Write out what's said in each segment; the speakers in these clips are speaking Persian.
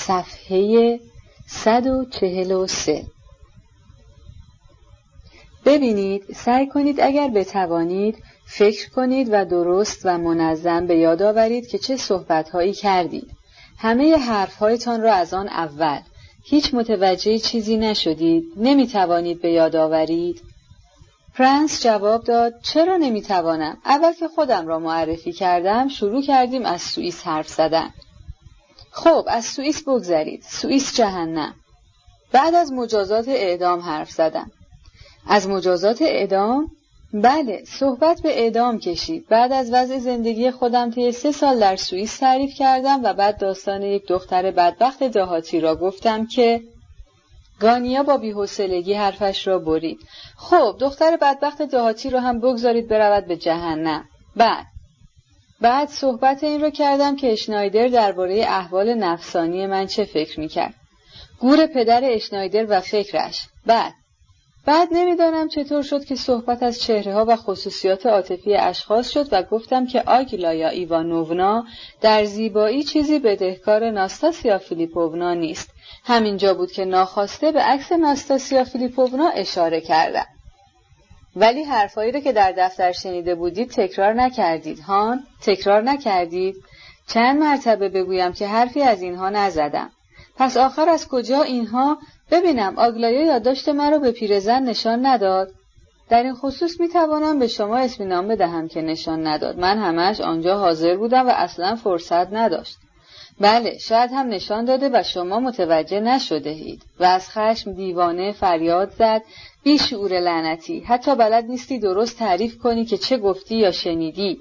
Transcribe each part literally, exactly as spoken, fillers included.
صفحه صد و چهل و سه. ببینید، سعی کنید اگر بتوانید فکر کنید و درست و منظم به یاد آورید که چه صحبت‌هایی کردید. همه حرف‌هایتان را از آن اول. هیچ متوجه چیزی نشدید؟ نمی‌توانید به یاد آورید؟ پرنس جواب داد: چرا نمی‌توانم؟ اول که خودم را معرفی کردم شروع کردیم از سوئیس حرف زدن. خب از سوئیس بگذرید. سوئیس جهنم. بعد از مجازات اعدام حرف زدم. از مجازات اعدام؟ بله، صحبت به اعدام کشید. بعد از وضع زندگی خودم طی سه سال در سوئیس تعریف کردم و بعد داستان یک دختر بدبخت دهاتی را گفتم که گانیا با بی‌حوصلگی حرفش را برید. خب دختر بدبخت دهاتی را هم بگذارید برود به جهنم. بعد بعد صحبت این را کردم که اشنایدر درباره احوال نفسانی من چه فکر می‌کرد. گور پدر اشنایدر و فکرش. بعد بعد نمیدانم چطور شد که صحبت از چهره‌ها و خصوصیات عاطفی اشخاص شد و گفتم که آگیلایا ایوانوونا در زیبایی چیزی بدهکار ناستاسیا فیلیپوونا نیست. همینجا بود که ناخواسته به عکس ناستاسیا فیلیپوونا اشاره کردم. ولی حرفایی را که در دفتر شنیده بودید تکرار نکردید. هان، تکرار نکردید؟ چند مرتبه بگویم که حرفی از اینها نزدم. پس آخر از کجا اینها؟ ببینم، آگلایا یادداشت مرا به پیرزن نشان نداد. در این خصوص می توانم به شما اطمینان بدهم که نشان نداد. من همش آنجا حاضر بودم و اصلا فرصت نداشت. بله، شاید هم نشان داده و شما متوجه نشده اید. و از خشم دیوانه فریاد زد: بی شعور لعنتی، حتی بلد نیستی درست تعریف کنی که چه گفتی یا شنیدی.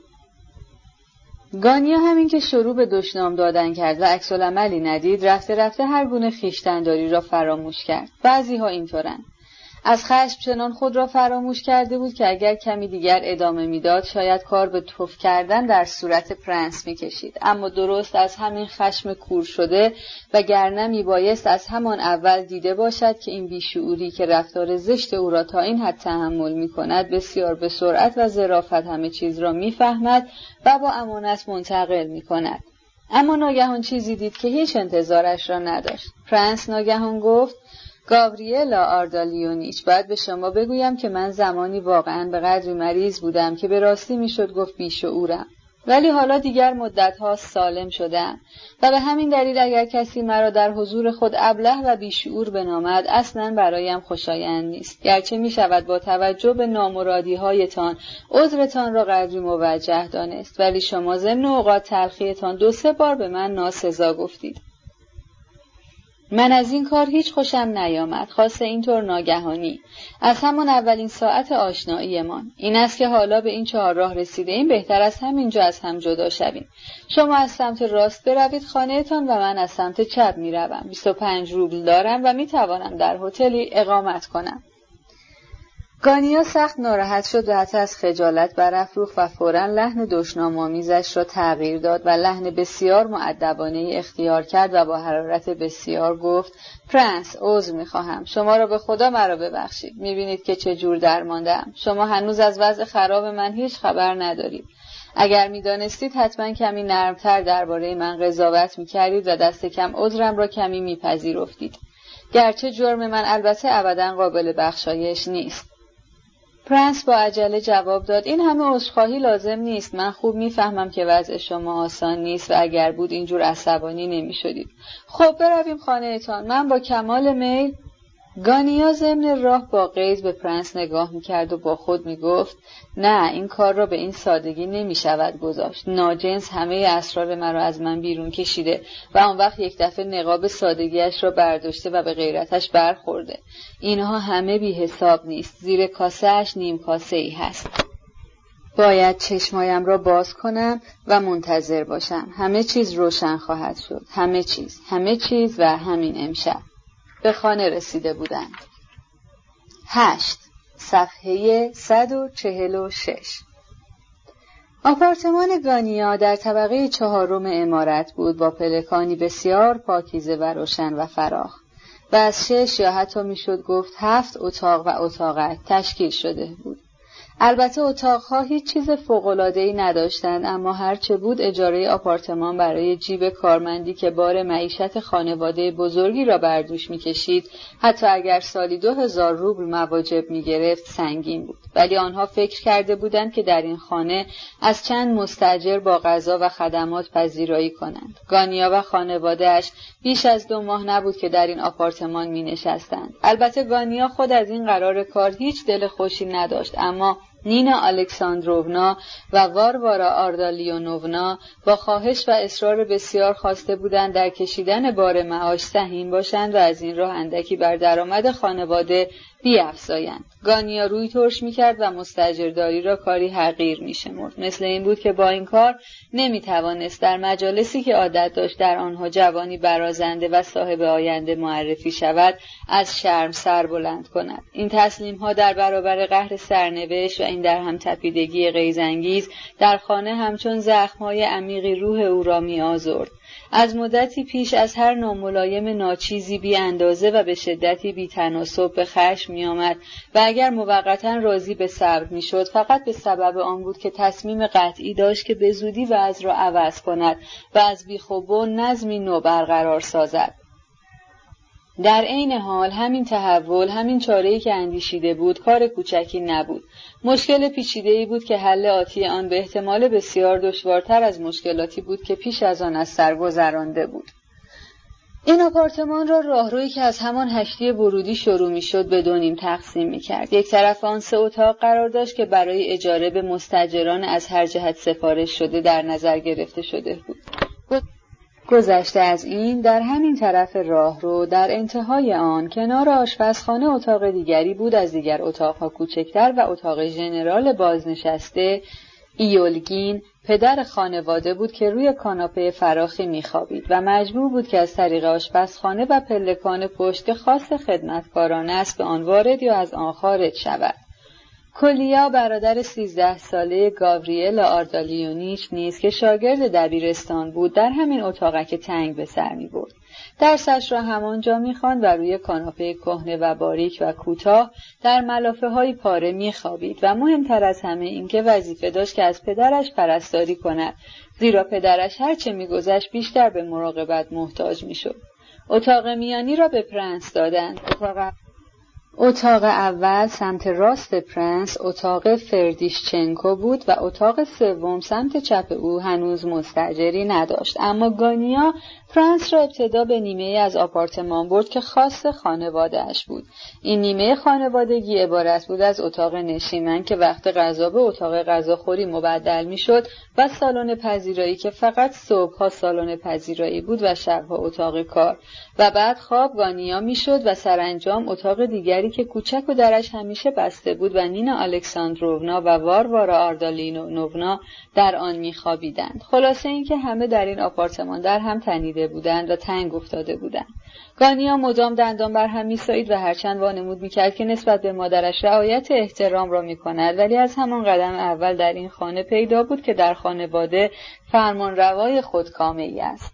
گانیا همین که شروع به دشنام دادن کرد و عکس العملی ندید، رفته رفته هر گونه خویشتن‌داری را فراموش کرد. بعضی ها اینطورن. از خشم چنان خود را فراموش کرده بود که اگر کمی دیگر ادامه میداد شاید کار به تف کردن در صورت پرنس میکشید. اما درست از همین خشم کور شده و گرنه میبایست از همان اول دیده باشد که این بیشعوری که رفتار زشت او را تا این حد تحمل میکند بسیار به سرعت و ظرافت همه چیز را میفهمد و با امانت منتقل میکند. اما ناگهان چیزی دید که هیچ انتظارش را نداشت. پرنس ناگهان گفت: گابریلا آردالیونیچ، باید به شما بگویم که من زمانی واقعاً به قدری مریض بودم که به راستی میشد گفت بیشعورم. ولی حالا دیگر مدت‌ها سالم شدم و به همین دلیل اگر کسی مرا در حضور خود ابله و بیشعور بنامد اصلاً برایم خوشایند نیست. گرچه می شود با توجه به نامرادی‌هایتان عذرتان را قدری موجه دانست، ولی شما ضمن اوقات تلخیتان دو سه بار به من ناسزا گفتید. من از این کار هیچ خوشم نیامد، خاصه اینطور ناگهانی، از همان اولین ساعت آشناییمان. این است که حالا به این چهار راه رسیده ایم، بهتر از همینجا از هم جدا شویم. شما از سمت راست بروید خانهتان و من از سمت چپ میروم. بیست و پنج روبل دارم و میتوانم در هتلی اقامت کنم. گانیا سخت ناراحت شد و حتی از خجالت برافروخت و فوراً لحن دشنام‌آمیزش را تغییر داد و لحن بسیار مؤدبانه‌ای اختیار کرد و با حرارت بسیار گفت: پرنس، عذر می‌خواهم. شما را به خدا مرا ببخشید. می‌بینید که چه جور درمانده‌ام. شما هنوز از وضع خراب من هیچ خبر ندارید. اگر می‌دانستید حتماً کمی نرمتر درباره من قضاوت می‌کردید و دست کم عذرم را کمی می‌پذیرفتید. گرچه جرم من البته ابداً قابل بخشایش نیست. پرنس با عجله جواب داد: این همه عذرخواهی لازم نیست. من خوب میفهمم که وضع شما آسان نیست و اگر بود اینجور عصبانی نمیشدید. خب برویم خانهتان. من با کمال میل. گانیا ضمن راه با غیظ به پرنس نگاه میکرد و با خود میگفت: نه، این کار را به این سادگی نمیشود گذاشت. ناجنس همه اسرار مرا از من بیرون کشیده و آن وقت یک دفعه نقاب سادگیش را برداشته و به غیرتش برخورده. اینها همه بی حساب نیست. زیر کاسه اش نیم کاسه ای هست. باید چشمایم را باز کنم و منتظر باشم. همه چیز روشن خواهد شد. همه چیز. همه چیز و همین امشب. به خانه رسیده بودند. هشت. صفحه صد و چهل و شش. آپارتمان گانیا در طبقه چهارم عمارت بود، با پلکانی بسیار پاکیزه و روشن و فراخ و از شش یا حتی میشد گفت هفت اتاق و اتاقک تشکیل شده بود. البته اتاقها هیچ چیز فوق‌العاده‌ای نداشتند، اما هرچه بود اجاره آپارتمان برای جیب کارمندی که بار معیشت خانواده بزرگی را بر دوش می‌کشید، حتی اگر سالی دو هزار روبل مواجب می‌گرفت، سنگین بود. ولی آنها فکر کرده بودند که در این خانه از چند مستاجر با غذا و خدمات پذیرایی کنند. گانیا و خانواده‌اش بیش از دو ماه نبود که در این آپارتمان می‌نشستند. البته گانیا خود از این قرار کار هیچ دل خوشی نداشت، اما نینا الکساندروونا و واروارا آردالیونوونا با خواهش و اصرار بسیار خواسته بودند در کشیدن بار معاش سهیم باشند و از این راه اندکی بر درآمد خانواده بیفزایند. گانیا روی ترش می‌کرد و مستاجرداری را کاری حقیر می‌شمرد. مثل این بود که با این کار نمی‌توانست در مجالسی که عادت داشت در آنها جوانی برازنده و صاحب آینده معرفی شود، از شرم سر بلند کند. این تسلیم‌ها در برابر قهر سرنوشت و این در هم تپیدگی غیظ‌انگیز در خانه همچون زخم‌های عمیقی روح او را می‌آزرد. از مدتی پیش از هر ناملایم ناچیزی بی اندازه و به شدتی بی تناسب به خشم می آمد و اگر موقتا راضی به صبر می شد فقط به سبب آن بود که تصمیم قطعی داشت که به زودی وضع را عوض کند و از بیخوبون نظمی نو برقرار سازد. در عین حال همین تحول، همین چاره‌ای که اندیشیده بود، کار کوچکی نبود. مشکل پیچیده‌ای بود که حل آتی آن به احتمال بسیار دشوارتر از مشکلاتی بود که پیش از آن از سر گذرانده بود. این آپارتمان را راهرویی که از همان هشتی ورودی شروع می‌شد به دو نیم تقسیم می‌کرد. یک طرف آن سه اتاق قرار داشت که برای اجاره به مستاجران از هر جهت سفارش شده در نظر گرفته شده بود. گذشته از این، در همین طرف راهرو در انتهای آن کنار آشپزخانه اتاق دیگری بود از دیگر اتاقها کوچکتر و اتاق ژنرال بازنشسته ایولگین پدر خانواده بود که روی کاناپه فراخی می‌خوابید و مجبور بود که از طریق آشپزخانه و پلکان پشت که خاص خدمتکاران است به آن وارد یا از آن خارج شود. کولیا برادر سیزده ساله گاوریل آردالیونیچ نیز که شاگرد دبیرستان بود در همین اتاقک تنگ به سر می برد. درسش را همانجا می خواند و روی کاناپه کهنه و باریک و کوتاه در ملافه های پاره می خوابید و مهمتر از همه این که وظیفه داشت که از پدرش پرستاری کند، زیرا پدرش هرچه می گذشت بیشتر به مراقبت محتاج می شد. اتاق میانی را به پرنس دادند. اتاق اتاق اول سمت راست پرنس اتاق فردیشچنکو بود و اتاق سوم سمت چپ او هنوز مستاجری نداشت. اما گانیا پرنس را ابتدا به نیمه از آپارتمان برد که خاص خانواده‌اش بود. این نیمه خانوادگی عبارت بود از اتاق نشیمن که وقت غذا به اتاق غذاخوری مبدل می‌شد و سالن پذیرایی که فقط صبح‌ها سالن پذیرایی بود و شب‌ها اتاق کار و بعد خواب گانیا می‌شد و سرانجام اتاق دیگری که کوچک و درش همیشه بسته بود و نینا الکساندروونا و واروارا آردالینوونا در آن می‌خوابیدند. خلاصه اینکه همه در این آپارتمان در هم تنیده بودند و تنگ افتاده بودند. گانیا مدام دندان بر هم می‌سایید و هرچند وانمود می‌کرد که نسبت به مادرش رعایت احترام را می‌کند، ولی از همان قدم اول در این خانه پیدا بود که در خانواده فرمانروای خودکامه‌ای است.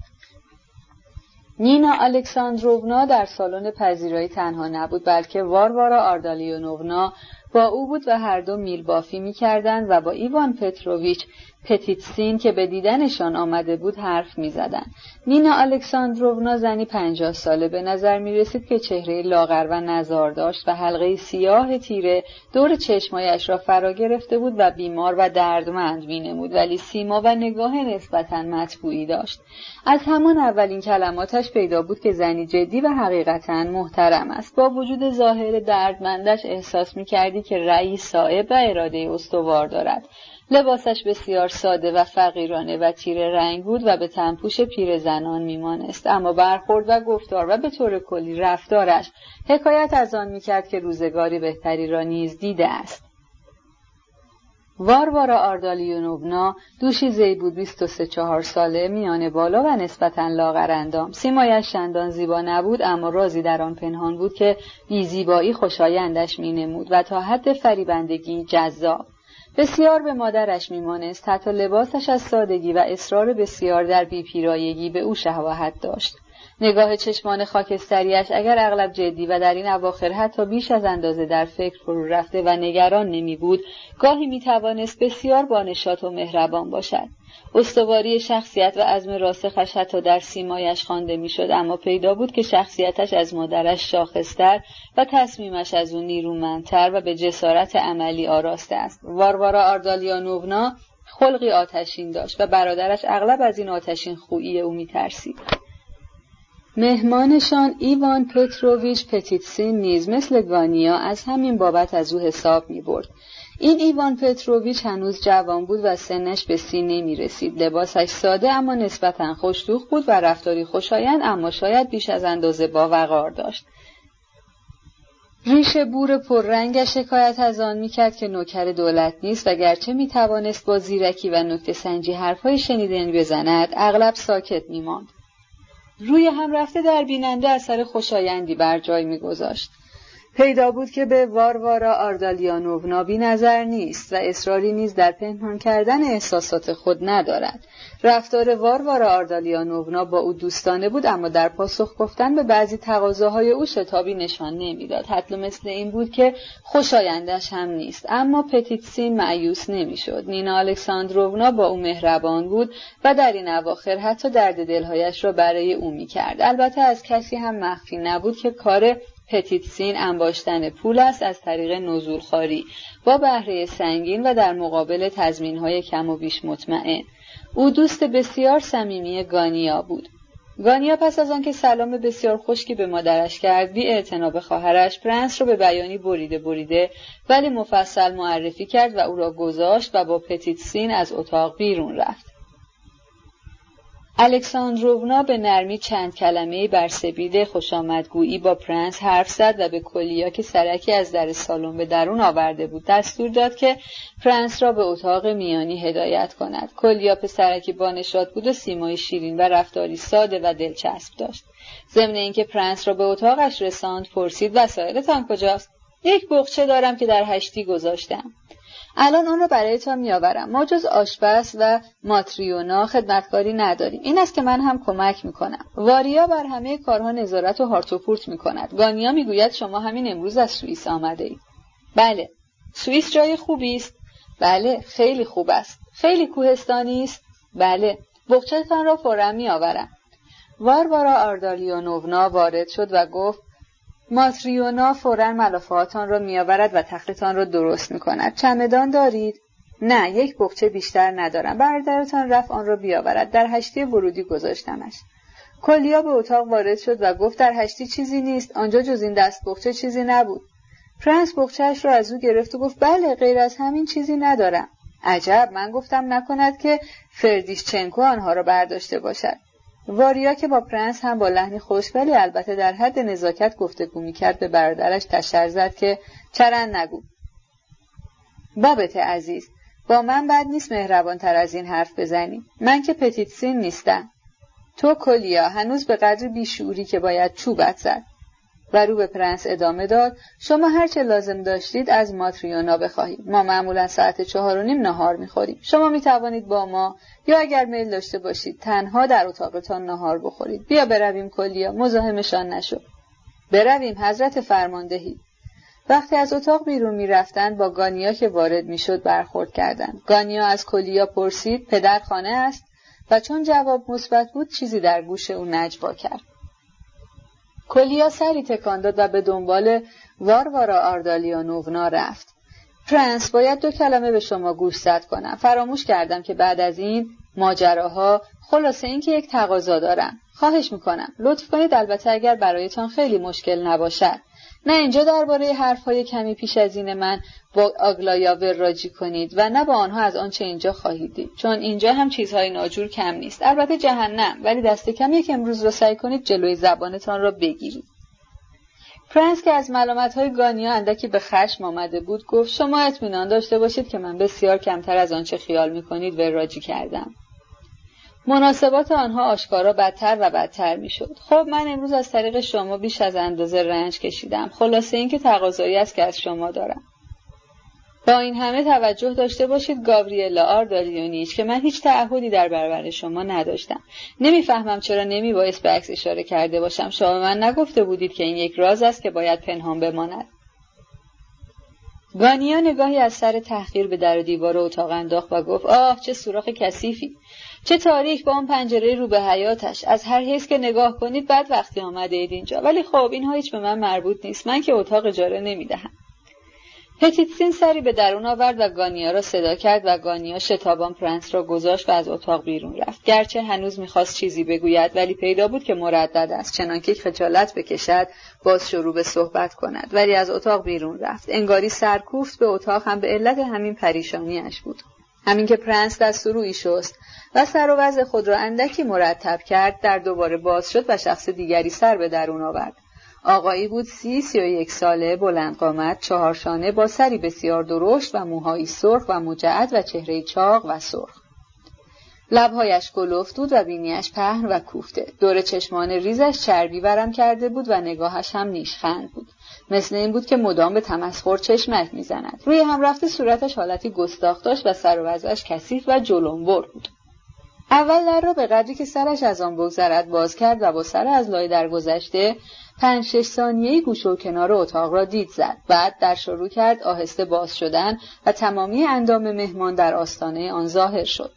نینا الکساندروونا در سالن پذیرایی تنها نبود، بلکه واروارا آردالیونوونا با او بود و هر دو میل بافی می‌کردند و با ایوان پتروویچ پتیتسین که به دیدنشان آمده بود حرف می‌زدند. نینا الکساندروونا زنی پنجاه ساله به نظر می‌رسید که چهره لاغر و نزار داشت و حلقه سیاه تیره دور چشمایش را فرا گرفته بود و بیمار و دردمند می‌نمود، ولی سیما و نگاه نسبتاً مطبوعی داشت. از همان اولین کلماتش پیدا بود که زنی جدی و حقیقتاً محترم است. با وجود ظاهر دردمندش احساس می‌کردی که رأی صائب و اراده استوار دارد. لباسش بسیار ساده و فقیرانه و تیره رنگ بود و به تنپوش پیر زنان میمانست، اما برخورد و گفتار و به طور کلی رفتارش حکایت از آن میکرد که روزگاری بهتری را نیز دیده است. واروارا آردالیونوونا دوشیزه‌ای بود بیست و سه چهار ساله، میانه بالا و نسبتاً لاغر اندام. سیمایش چندان زیبا نبود، اما رازی در آن پنهان بود که بی زیبایی خوشایندش مینمود و تا حد فریبندگی جذاب. بسیار به مادرش میمانست، حتی لباسش از سادگی و اصرار بسیار در بی‌پیرایگی به او شباهت داشت. نگاه چشمان خاکستریش اگر اغلب جدی و در این اواخر حتی بیش از اندازه در فکر فرو رفته و نگران نمی بود، گاهی می توانست بسیار بانشات و مهربان باشد. استواری شخصیت و عزم راسخش حتی در سیمایش خوانده می شد، اما پیدا بود که شخصیتش از مادرش شاخصتر و تصمیمش از او نیرومندتر و به جسارت عملی آراسته است. واروارا آردالیانوونا خلقی آتشین داشت و برادرش اغلب از این آتشین خویی او می ترسید. مهمانشان ایوان پتروویچ پتیتسین نیز مثل گانیا از همین بابت از او حساب می برد. این ایوان پتروویچ هنوز جوان بود و سنش به سی نمی رسید. لباسش ساده اما نسبتاً خوش‌روح بود و رفتاری خوشایند اما شاید بیش از اندازه باوقار داشت. ریش بور پررنگش حکایت از آن می‌کرد که نوکر دولت نیست و گرچه می‌توانست با زیرکی و نکته سنجی حرف‌های شنیدنی بزند، اغلب ساکت می‌ماند. روی هم رفته در بیننده اثر خوشایندی بر جای می‌گذاشت. پیدا بود که به واروارا آردالیانوونا بی نظر نیست و اصراری نیز در پنهان کردن احساسات خود ندارد. رفتار واروارا آردالیانوونا با او دوستانه بود، اما در پاسخ گفتن به بعضی تقاضاهای او شتابی نشان نمیداد. حتی مثل این بود که خوشایندش هم نیست. اما پتیتسین مایوس نمیشد. نینا الکساندروونا با او مهربان بود و در این اواخر حتی درد دلهایش را برای او میکرد. البته از کسی هم مخفی نبود که کار پتیتسین انباشتن پول است از طریق نزولخواری با بهره سنگین و در مقابل تضمین‌های کم و بیش مطمئن. او دوست بسیار صمیمی گانیا بود. گانیا پس از آنکه سلام بسیار خشکی به مادرش کرد، بی اعتنا به خواهرش، پرنس را به بیانی بریده بریده ولی مفصل معرفی کرد و او را گذاشت و با پتیتسین از اتاق بیرون رفت. الکساندروونا به نرمی چند کلمه‌ای بر سبیل خوشامدگویی با پرنس حرف زد و به کلیا که سرکی از در سالن به درون آورده بود دستور داد که پرنس را به اتاق میانی هدایت کند. کلیا پسرکی بانشاد بود و سیمای شیرین و رفتاری ساده و دلچسب داشت. ضمن اینکه پرنس را به اتاقش رساند پرسید وسایلتان کجاست؟ یک بقچه دارم که در هشتی گذاشتم. الان آن رو برایتان میآورم. ما جز آشپز و ماتریونا خدمتکاری نداریم. این است که من هم کمک میکنم. واریا بر همه کارها نظارت و هارتوپورت میکند. گانیا میگوید شما همین امروز از سوئیس آمده اید. بله. سوئیس جای خوبی است. بله، خیلی خوب است. خیلی کوهستانی است. بله. بقچه‌تان را فوراً میآورم. واروارا آردالیانوونا وارد شد و گفت ماتریونا فوراً ملافه‌هاتان را میآورد و تختتان را درست میکند. چمدان دارید؟ نه، یک بقچه بیشتر ندارم. برادرتان رفت آن را بیاورد. در هشتی ورودی گذاشتمش. کلیا به اتاق وارد شد و گفت در هشتی چیزی نیست. آنجا جز این دست بقچه چیزی نبود. پرنس بقچه‌اش را از او گرفت و گفت بله، غیر از همین چیزی ندارم. عجب، من گفتم نکند که فردیشچنکو آنها را برداشته باشد. واریا که با پرنس هم با لحنی خوش ولی البته در حد نزاکت گفتگو می‌کرد به برادرش تشر زد که چرند نگو. بابت عزیز، با من بد نیست مهربان تر از این حرف بزنی. من که پتیتسین نیستم. تو کلیا هنوز به قدر بیشعوری که باید چوبت زد. و رو به پرنس ادامه داد شما هر چه لازم داشتید از ماتریونا بخواهید. ما معمولا ساعت چهار و نیم نهار میخوریم. شما میتوانید با ما یا اگر میل داشته باشید تنها در اتاقتان نهار بخورید. بیا برویم کلیا، مزاحمشان نشو. برویم حضرت فرماندهی. وقتی از اتاق بیرون میرفتند با گانیا که وارد میشد برخورد کردند. گانیا از کلیا پرسید پدر خانه است و چون جواب مثبت بود چیزی در گوش او نجوا کرد. کلیا سری تکان داد و به دنبال واروارا آردالیانوونا رفت. پرنس، باید دو کلمه به شما گوشزد کنم. فراموش کردم که بعد از این ماجراها خلاصه این که یک تقاضا دارم. خواهش میکنم لطف کنید، البته اگر برایتان خیلی مشکل نباشد. نه اینجا درباره حرفهای کمی پیش از این من با آگلایا وراجی کنید و نه با آنها از آنچه اینجا خواهید دید، چون اینجا هم چیزهای ناجور کم نیست. البته جهنم، ولی دست کم یک امروز را سعی کنید جلوی زبانتان را بگیرید. پرنس که از ملامت‌های گانیا اندکی به خشم آمده بود گفت شما اطمینان داشته باشید که من بسیار کمتر از آنچه خیال می‌کنید وراجی کردم. مناسبات آنها آشکارا بدتر و بدتر میشد. خب من امروز از طریق شما بیش از اندازه رنج کشیدم. خلاصه این که تقاضایی است که از شما دارم. با این همه توجه داشته باشید گابریلا آردالیونیچ که من هیچ تعهدی در برابر شما نداشتم. نمیفهمم چرا نمیبایست به عکس اشاره کرده باشم. شما به من نگفته بودید که این یک راز است که باید پنهان بماند. گانیا نگاهی از سر تحقیر به در و دیوار اتاق انداخت و گفت آه چه سوراخ کثیفی، چه تاریک با اون پنجره رو به حیاتش. از هر حیث که نگاه کنید بد وقتی آمده اید اینجا، ولی خب اینها هیچ به من مربوط نیست، من که اتاق اجاره نمیدهم. پتیتسین سری به درون آورد و گانیا را صدا کرد و گانیا شتابان پرنس را گذاشت و از اتاق بیرون رفت. گرچه هنوز میخواست چیزی بگوید ولی پیدا بود که مردد است، چنانکه خجالت بکشد باز شروع به صحبت کند، ولی از اتاق بیرون رفت. انگاری سرکوفت به اتاق هم به علت همین پریشانیش بود. همین که پرنس دست و روی شست و سر و وضع خود را اندکی مرتب کرد، در دوباره باز شد و شخص دیگری سر به درون آورد. آقایی بود سی سی و یک ساله، بلند قامت، چهارشانه، با سری بسیار درشت و موهایی سرخ و مجعد و چهره چاق و سرخ. لبهایش کلفت بود و بینیش پهن و کوفته. دور چشمان ریزش چربی ورم کرده بود و نگاهش هم نیشخند بود. مثل این بود که مدام به تمسخر چشمک میزند. روی هم رفته صورتش حالتی گستاخ داشت و سر و وضعش کثیف و جلنبر بود. اول در را به قدری که سرش از آن بگذرد باز کرد و با سر از لای در گذشته پنج شش ثانیه‌ای گوشه و کنار اتاق را دید زد. بعد در شروع کرد آهسته باز شدن و تمامی اندام مهمان در آستانه آن ظاهر شد.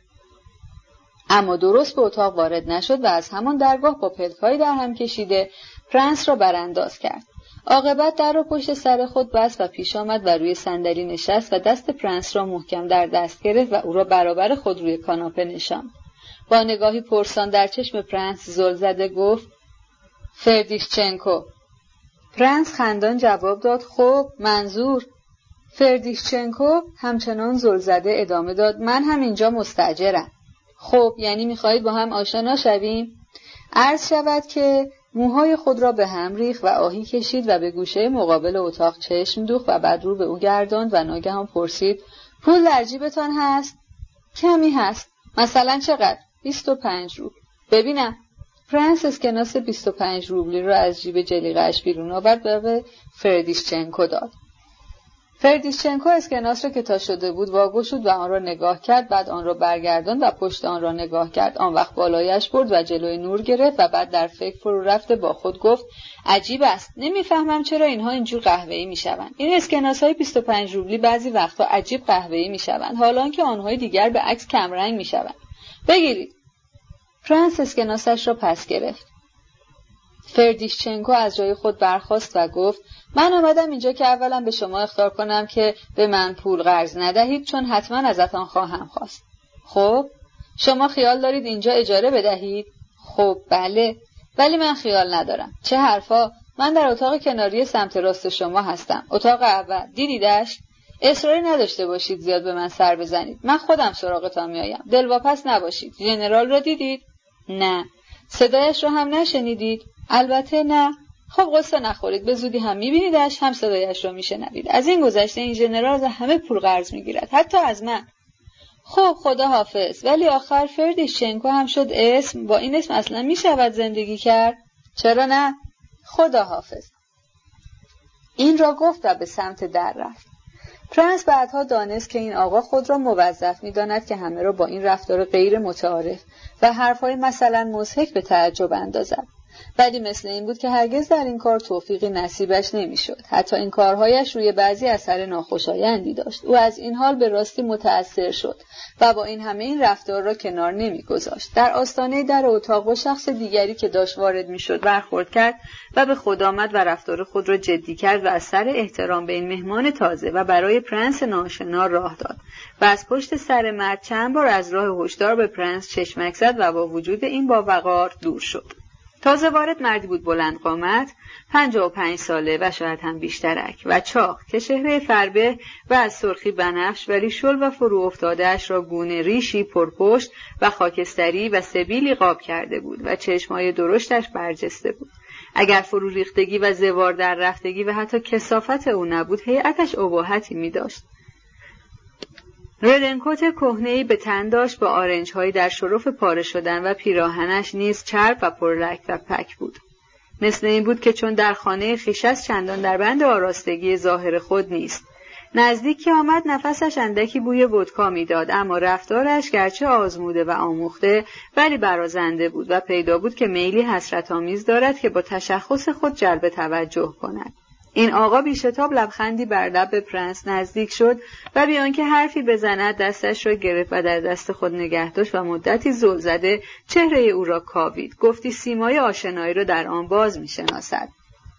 اما درست به اتاق وارد نشد و از همان درگاه با پلک‌های در هم کشیده پرنس را برانداز کرد. عاقبت در را پشت سر خود بست و پیش آمد و روی صندلی نشست و دست پرنس را محکم در دست گرفت و او را برابر خود روی کاناپه نشاند. با نگاهی پرسان در چشم پرنس زل زده گفت فردیشچنکو. پرنس خندان جواب داد خب منظور؟ فردیشچنکو همچنان زل زده ادامه داد من هم اینجا مستاجرم. خب یعنی میخواهید با هم آشنا شویم؟ عرض شود که موهای خود را به هم ریخت و آهی کشید و به گوشه مقابل اتاق چشم دوخت و بعد رو به او گرداند و ناگهان پرسید پول در جیبتان هست؟ کمی هست. مثلا چقدر؟ بیست و پنج روبل. ببینم. پرنس اسکناس بیست و پنج روبلی را از جیب جلیقه‌اش بیرون آورد و به فردیشچنکو داد. فردیشچنکو اسکناس را که تا شده بود واگشود و آن را نگاه کرد، بعد آن را برگرداند و پشت آن را نگاه کرد. آن وقت بالایش برد و جلوی نور گرفت و بعد در فکر فرو رفته با خود گفت عجیب است، نمیفهمم چرا اینها اینجور قهوه‌ای میشوند. این اسکناس‌های بیست و پنج روبلی بعضی وقتا عجیب قهوه‌ای میشوند، حالان که آنهای دیگر به عکس کم رنگ میشوند. بگیرید. پرنس اسکناسش را پس گرفت. فردیشچنکو از جای خود برخاست و گفت من آمدم اینجا که اولا به شما اخطار کنم که به من پول قرض ندهید، چون حتما ازتان خواهم خواست. خب شما خیال دارید اینجا اجاره بدهید؟ خب بله، ولی من خیال ندارم. چه حرفا؟ من در اتاق کناری سمت راست شما هستم، اتاق اول. دیدیدش؟ اصراری نداشته باشید زیاد به من سر بزنید، من خودم سراغتان میآیم. دلواپس نباشید. ژنرال را دیدید؟ نه. صدایش را هم نشنیدید؟ البته نه. خب قصه نخورید، به زودی هم میبینیدش هم صدایش را میشنوید. از این گذشته این ژنرال همه پول قرض میگیرد، حتی از من. خب خدا حافظ. ولی آخر فردیشچنکو هم شد اسم، با این اسم اصلا میشود زندگی کرد؟ چرا نه؟ خدا حافظ. این را گفت و به سمت در رفت. پرنس بعدها دانست که این آقا خود را موظف می‌داند که همه را با این رفتار غیر متعارف و حرفهای مثلا مضحک به تعجب اندازد. ولی مثل این بود که هرگز در این کار توفیقی نصیبش نمی‌شد. حتی این کارهایش روی بعضی اثر ناخوشایندی داشت. او از این حال به راستی متأثر شد و با این همه این رفتار را کنار نمی‌گذاشت. در آستانه در اتاق با شخص دیگری که داشت وارد می‌شد برخورد کرد و به خود آمد و رفتار خود را جدی کرد و از سر احترام به این مهمان تازه و برای پرنس ناآشنا راه داد و از پشت سر مرد چند بار از راه هشدار به پرنس چشمک زد و با وجود این با وقار دور شد. تازه وارد مردی بود بلند قامت، پنجاه و پنج ساله و شاید هم بیشترک و چاق که چهره فربه و از سرخی بنفش ولی شل و فرو افتاده‌اش را گونه ریشی پرپشت و خاکستری و سبیلی قاب کرده بود و چشمای درشتش برجسته بود. اگر فرو ریختگی و زوار در رفتگی و حتی کثافت او نبود، هیئتش اباحتی می داشت. ردنکوت کهنه‌ای به تن داشت با آرنج‌هایی در شرف پاره شدن و پیراهنش نیز چرب و پرلک و پک بود. مثل این بود که چون در خانه خویش است چندان در بند آراستگی ظاهر خود نیست. نزدیک که آمد نفسش اندکی بوی ودکا میداد، اما رفتارش گرچه آزموده و آموخته ولی برازنده بود و پیدا بود که میلی حسرت‌آمیز دارد که با تشخص خود جلب توجه کند. این آقا بی‌شتاب لبخندی بر لب به پرنس نزدیک شد و بی آنکه حرفی بزند دستش را گرفت و در دست خود نگه داشت و مدتی زل زده چهره او را کاوید. گفتی سیمای آشنایی را در آن باز می‌شناسد.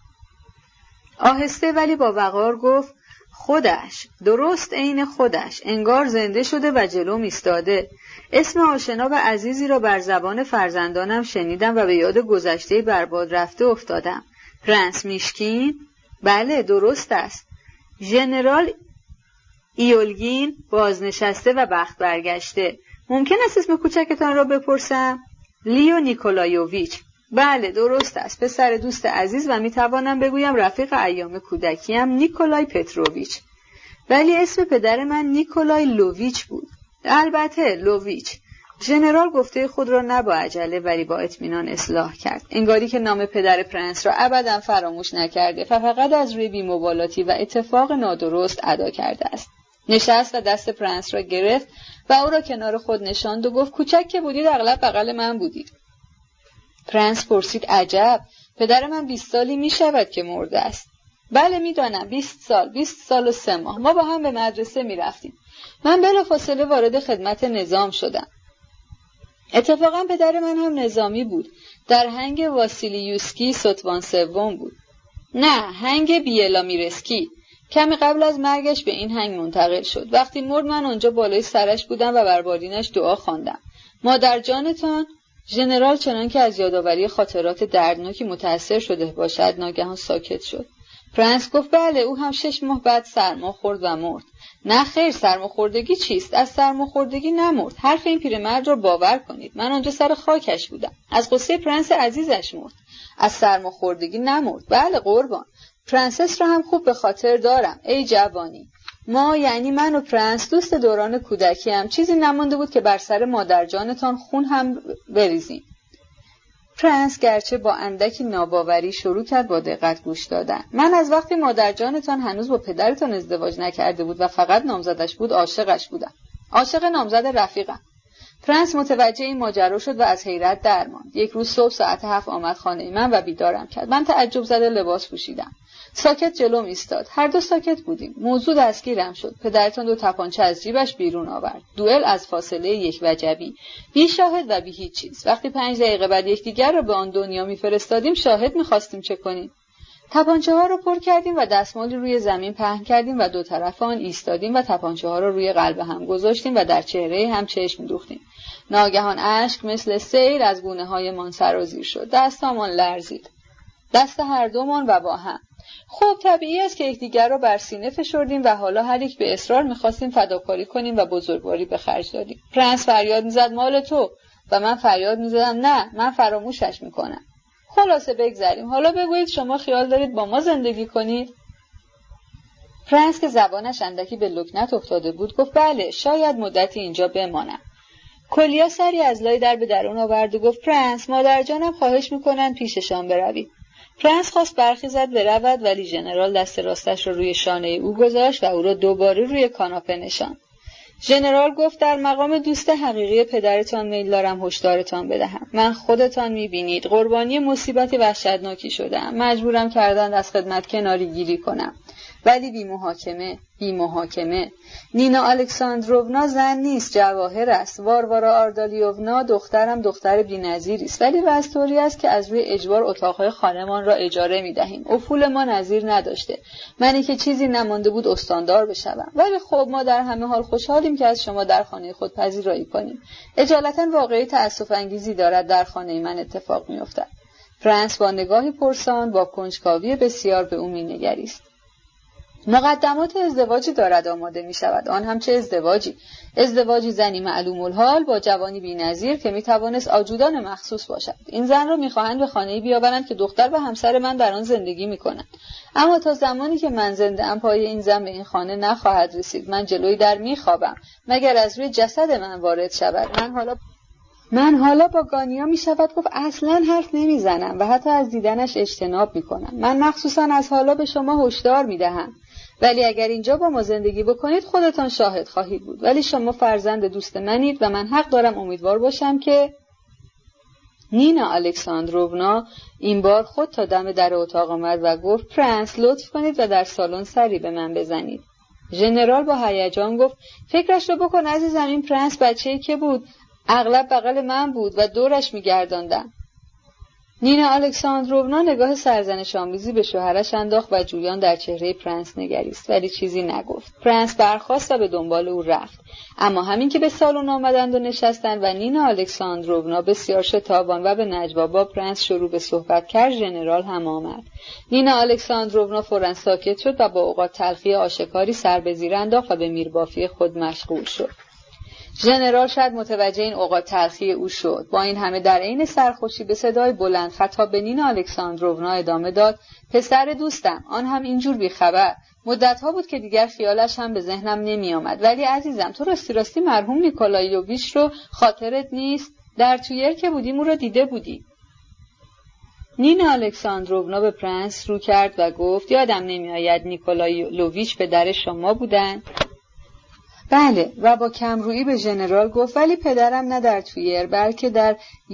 آهسته ولی با وقار گفت خودش، درست عین خودش، انگار زنده شده و جلوم ایستاده. اسم آشنا و عزیزی را بر زبان فرزندانم شنیدم و به یاد گذشته برباد رفته افتادم. پرنس میشکین؟ بله درست است. ژنرال ایولگین، بازنشسته و بخت برگشته. ممکن است اسم کوچکتان را بپرسم؟ لیو نیکولایوویچ. بله درست است، پسر دوست عزیز و میتوانم بگویم رفیق ایام کودکیم نیکولای پتروویچ. ولی اسم پدر من نیکولای لوویچ بود. البته لوویچ. ژنرال گفته خود را نه با عجله ولی با اطمینان اصلاح کرد، انگاری که نام پدر پرنس را ابدا فراموش نکرده و فقط از روی بی‌مبالاتی و اتفاق نادرست ادا کرده است. نشست و دست پرنس را گرفت و او را کنار خود نشاند و گفت کوچک که بودید اغلب بغل من بودید. پرنس پرسید عجب، پدر من بیست سالی می شود که مرده است. بله میدانم، بیست سال، بیست سال و سه ماه. ما با هم به مدرسه می رفتیم. من بلافاصله وارد خدمت نظام شدم. اتفاقا پدر من هم نظامی بود. در هنگ واسیلیوسکی ستوان سوم بود. نه، هنگ بیلامیرسکی. کمی قبل از مرگش به این هنگ منتقل شد. وقتی مرد من آنجا بالای سرش بودم و بر بالینش دعا خواندم. مادر جانتان؟ ژنرال چنان که از یادآوری خاطرات دردناکی متأثر شده باشد ناگهان ساکت شد. پرنس گفت بله، او هم شش ماه بعد سرما خورد و مرد. نه خیر، سرماخوردگی چیست؟ از سرماخوردگی نمرد. حرف این پیرمرد را باور کنید. من آنجا سر خاکش بودم. از قصه پرنس عزیزش مرد. از سرماخوردگی نمرد. بله قربان. پرنسس را هم خوب به خاطر دارم. ای جوانی، ما یعنی من و پرنس دوست دوران کودکی هم چیزی نمانده بود که بر سر مادر جانتان خون هم بریزیم. پرنس گرچه با اندکی ناباوری شروع کرد با دقت گوش دادن. من از وقتی مادر جانتان هنوز با پدرتان ازدواج نکرده بود و فقط نامزدش بود عاشقش بودم. عاشق نامزد رفیقم. پرنس متوجه این ماجرا شد و از حیرت درماند. یک روز صبح ساعت هفت آمد خانه من و بیدارم کرد. من تعجب زده لباس پوشیدم. ساکت جلوم ایستاد. هر دو ساکت بودیم. موضوع دستگیرم شد. پدرتان دو تپانچه از جیبش بیرون آورد. دوئل از فاصله یک وجبی. بی شاهد و بی هیچ چیز. وقتی پنج دقیقه بعد یکدیگر را به آن دنیا میفرستادیم شاهد میخواستیم چه کنیم؟ تپانچه ها را پر کردیم و دستمالی روی زمین پهن کردیم و دو طرف آن ایستادیم و تپانچه ها را روی قلب هم گذاشتیم و در چهره هم چشم دوختیم. ناگهان اشک مثل سیل از گونه های من سرازیر شد. دستامان لرزید. دست هر دومان و با هم. خب طبیعی است که یکدیگر را بر سینه فشردیم و حالا هر یک به اصرار می‌خواستیم فداکاری کنیم و بزرگواری به خرج دادیم. پرنس فریاد می‌زد مال تو و من فریاد می‌زدم نه، من فراموشش می‌کنم. خلاصه بگذریم. حالا بگویید شما خیال دارید با ما زندگی کنید؟ پرنس که زبانش اندکی به لکنت افتاده بود گفت بله، شاید مدتی اینجا بمانم. کلیا سری از لای در به درون آورد و گفت پرنس، مادر جانم خواهش می‌کنند پیششان بروید. پرنس خواست برخیزد برود ولی ژنرال دست راستش را روی شانه او گذاشت و او را دوباره روی کاناپه نشاند. ژنرال گفت در مقام دوست حقیقی پدرتان میل دارم هشدارتان بدهم. من خودتان می‌بینید قربانی مصیبت وحشتناکی شدم. مجبورم کردند از خدمت کناری گیری کنم. ولی بی محاکمه، بی محاکمه. نینا الکساندروونا زن نیست، جواهر است. واروارا آردالیوونا دخترم دختر بی‌نظیری است، ولی وضع طوری است که از روی اجبار اتاقهای خانه‌مان را اجاره می‌دهیم. افول ما نظیر نداشته. منی که چیزی نمانده بود استاندار بشوم. ولی خب ما در همه حال خوشحالیم که از شما در خانه خود پذیرایی کنیم. اجالتا واقعی تأسف انگیزی دارد در خانه من اتفاق می‌افتد. پرنس با نگاهی پرسان با کنجکاوی بسیار به او می‌نگریست. مقدمات ازدواجی دارد آماده می شود. آن هم چه ازدواجی؟ ازدواجی زنی معلوم الحال با جوانی بی‌نظیر که می توانست آجودان مخصوص باشد. این زن را می خواهند به خانه‌ای بیاورند که دختر و همسر من در آن زندگی می کنند. اما تا زمانی که من زنده ام پای این زن به این خانه نخواهد رسید. من جلوی در می خوابم مگر از روی جسد من وارد شود. من حالا من حالا با گانیا می شود گفت اصلا حرف نمی زنم و حتی از دیدنش اجتناب می کنم. من مخصوصا از حالا به شما هشدار می دهم. ولی اگر اینجا با ما زندگی بکنید خودتان شاهد خواهید بود. ولی شما فرزند دوست منید و من حق دارم امیدوار باشم که نینا الکساندروونا این بار خود تا دم در اتاق آمد و گفت پرنس لطف کنید و در سالن سری به من بزنید. ژنرال با هیجان گفت فکرش رو بکن عزیزم، این پرنس بچه‌ای که بود اغلب بغل من بود و دورش می‌گرداندم. نینا الکساندروونا نگاه سرزنش آمیزی به شوهرش انداخت و جویان در چهره پرنس نگریست ولی چیزی نگفت. پرنس برخاست و به دنبال او رفت. اما همین که به سالن آمدند و نشستند و نینا الکساندروونا بسیار شتابان و به نجوا با پرنس شروع به صحبت کرد، ژنرال هم آمد. نینا الکساندروونا فوراً ساکت شد و با اوقات تلخی آشکاری سر به زیر انداخت و به میربافی خود مشغول شد. ژنرال شاید متوجه این اوقات تلخی او شد. با این همه در عین سرخوشی به صدای بلند خطاب به نینا الکساندروونا ادامه داد: پسر دوستم، آن هم اینجور بیخبر. مدتها بود که دیگر خیالش هم به ذهنم نمی آمد. ولی عزیزم، تو راستی راستی مرحوم نیکولایوویچ رو خاطرت نیست؟ در تویر که بودیم او رو دیده بودی. نینا الکساندروونا به پرنس رو کرد و گفت: یادم نمی آید نیکولایوویچ پدر شما بودن؟ بله. و با کمرویی به ژنرال گفت: ولی پدرم نه در تویر بلکه در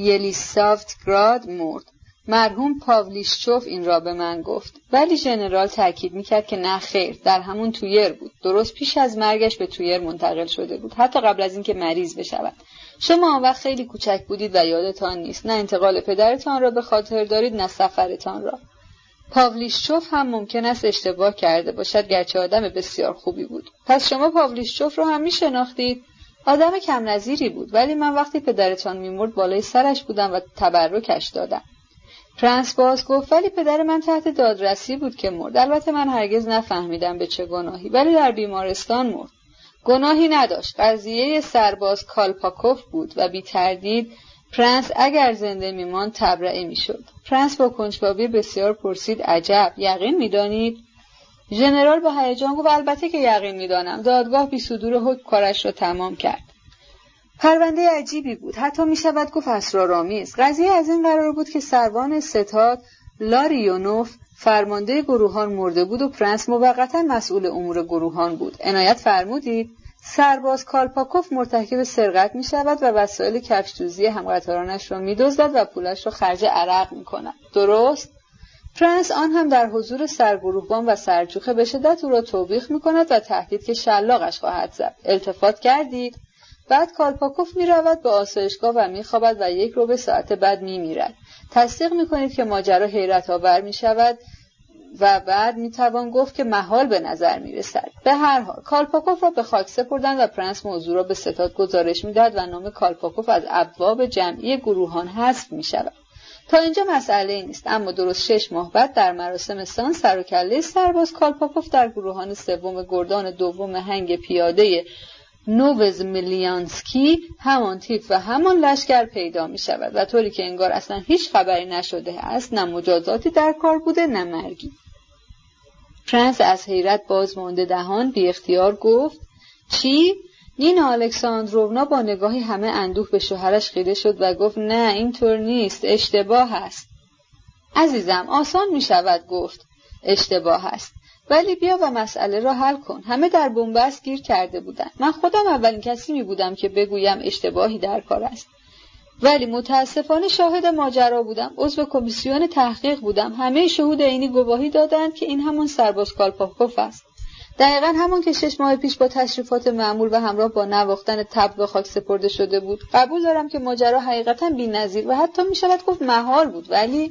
یلیسافتگراد مرد. مرحوم پاولیشچوف این را به من گفت. ولی ژنرال تاکید میکرد که نه خیر، در همون تویر بود. درست پیش از مرگش به تویر منتقل شده بود، حتی قبل از اینکه مریض بشود. شما آن وقت خیلی کوچک بودید و یادتان نیست. نه انتقال پدرتان را به خاطر دارید نه سفرتان را. پاولیشچوف هم ممکن است اشتباه کرده باشد، گرچه آدم بسیار خوبی بود. پس شما پاولیشچوف رو هم میشناختید؟ آدم کم نظیری بود، ولی من وقتی پدرتان میمرد بالای سرش بودم و تبرکش دادم. پرنس باز گفت: ولی پدر من تحت دادرسی بود که مرد. البته من هرگز نفهمیدم به چه گناهی، ولی در بیمارستان مرد. گناهی نداشت. قضیه سرباز کالپاکوف بود و بی تردید پرنس اگر زنده میماند تبرئه میشد. پرنس با کنجکاوی بسیار پرسید: عجب، یقین میدانید؟ ژنرال با هیجان گفت: البته که یقین میدانم. دادگاه بی صدور حکم کارش را تمام کرد. پرونده عجیبی بود، حتی میشود گفت اسرارآمیز. قضیه از این قرار بود که سروان ستاد لاریونوف فرمانده گروهان مرده بود و پرنس موقتا مسئول امور گروهان بود. عنایت فرمودید سرباز کالپاکوف مرتکب سرقت می شود و وسایل کفش‌دوزی همقطارانش را می دزدد و پولش را خرج عرق می کند. درست؟ پرنس آن هم در حضور سرگروهبان و سرجوخه به شدت او را توبیخ می کند و تهدید که شلاقش خواهد زد. التفات کردید؟ بعد کالپاکوف می رود به آسایشگاه و می خوابد و یک ربع ساعت بعد می میرد. تصدیق می کنید که ماجرا حیرت آور می شود و بعد می توان گفت که محال به نظر می رسد. به هر حال کالپاکوف را به خاک سپردند و پرنس موضوع را به ستاد گزارش می داد و نام کالپاکوف از ابواب جمعی گروهان حذف می شود. تا اینجا مسئله نیست، اما درست شش ماه بعد در مراسم سان سر و کله سرباز کالپاکوف در گروهان سوم گردان دوم هنگ پیاده نووزمیلیانسکی همان تیپ و همان لشکر پیدا می شود و طوری که انگار اصلا هیچ خبری نشده است، نه مجازاتی در کار بوده نه مرگی. پرنس از حیرت باز مانده دهان بی اختیار گفت: چی؟ نینا الکساندروونا با نگاهی همه اندوه به شوهرش خیره شد و گفت: نه اینطور نیست، اشتباه است. عزیزم آسان می شود گفت اشتباه است، ولی بیا و مسئله را حل کن. همه در بنبست گیر کرده بودند. من خودم اولین کسی می بودم که بگویم اشتباهی در کار است، ولی متاسفانه شاهد ماجرا بودم، عضو کمیسیون تحقیق بودم. همه شهود عینی گواهی دادند که این همون سرباز کالپاکوف است. دقیقاً همون که شش ماه پیش با تشریفات معمول و همراه با نواختن تب به خاک سپرده شده بود. قبول دارم که ماجرا حقیقتاً بی‌نظیر و حتی می شود گفت محال بود، ولی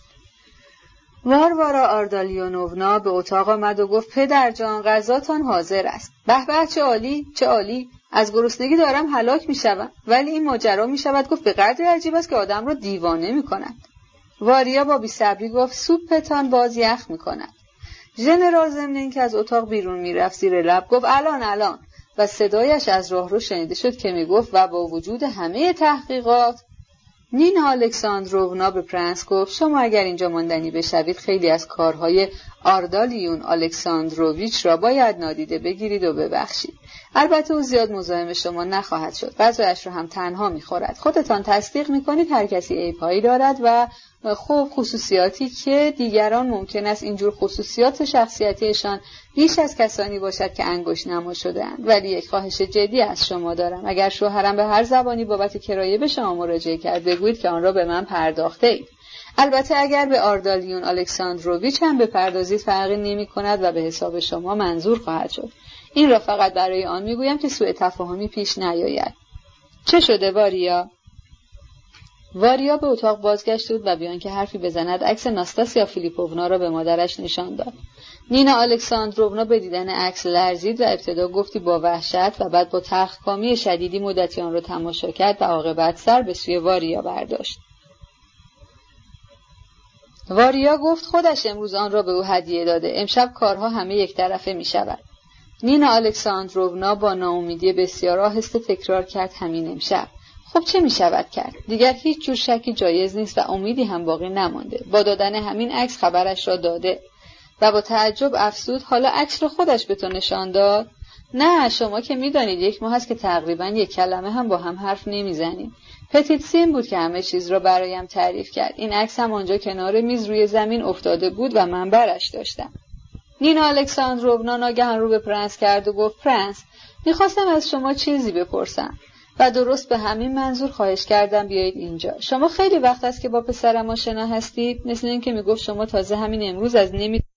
واروارا آردالیونوونا به اتاق آمد و گفت: پدر جان، غذاتان حاضر است. به به، چه عالی، چه عالی. از گرسنگی دارم هلاک میشوم. ولی این ماجرا میشود گفت به قدری عجیب است که آدم را دیوانه میکند. واریا با بی‌صبری گفت: سوپتان باز یخ میکند. ژنرال ضمن اینکه از اتاق بیرون میرفت زیر لب گفت: الان الان، و صدایش از راهرو شنیده شد که میگفت: و با وجود همه تحقیقات. نینا الکساندروونا به پرنس گفت: شما اگر اینجا ماندنی بشوید خیلی از کارهای آردالیون الکساندروویچ را باید نادیده بگیرید و ببخشید. البته او زیاد مزاحم شما نخواهد شد. غذایش رو هم تنها میخورد. خودتان تصدیق میکنید هر کسی عیب‌هایی دارد و خب خصوصیاتی که دیگران ممکن است اینجور خصوصیات شخصیتیشان بیش از کسانی باشد که انگشت نما شده‌اند. ولی یک خواهش جدی از شما دارم. اگر شوهرم به هر زبانی بابت کرایه به شما مراجعه کرد، بگویید که آن را به من پرداخته اید. البته اگر به آردالیون الکساندروویچ هم بپردازید فرقی نمی کند و به حساب شما منظور خواهد شد. این را فقط برای آن میگویم که سوء تفاهمی پیش نیاید. چه شده واریا؟ واریا به اتاق بازگشت بود و بیان که حرفی بزند عکس ناستاسیا فیلیپوونا را به مادرش نشان داد. نینا الکساندروونا به دیدن عکس لرزید و ابتدا گفتی با وحشت و بعد با تلخکامی شدیدی مدتی آن را تماشا کرد و عاقبت سر به سوی واریا برداشت. واریا گفت خودش امروز آن را به او هدیه داده. امشب کارها همه یک طرفه می شود. نینا الکساندروونا با ناامیدی بسیار آهسته تکرار کرد همین امشب. خب چه می شود کرد؟ دیگر هیچ جور شکی جایز نیست و امیدی هم باقی نمانده. با دادن همین عکس خبرش را داده و با تعجب افسود حالا عکس را خودش به تو نشان داد؟ نه، شما که می دانید یک ماه است که تقریبا یک کلمه هم با هم حرف نمی زنیم. پتیت سیم بود که همه چیز را برایم تعریف کرد. این عکس هم آنجا کنار میز روی زمین افتاده بود و من برش داشتم. نینا الکساندروونا ناگهان رو به پرنس کرد و گفت پرنس، میخواستم از شما چیزی بپرسم و درست به همین منظور خواهش کردم بیایید اینجا. شما خیلی وقت است که با پسرم آشنا هستید؟ مثل این که میگفت شما تازه همین امروز از نمی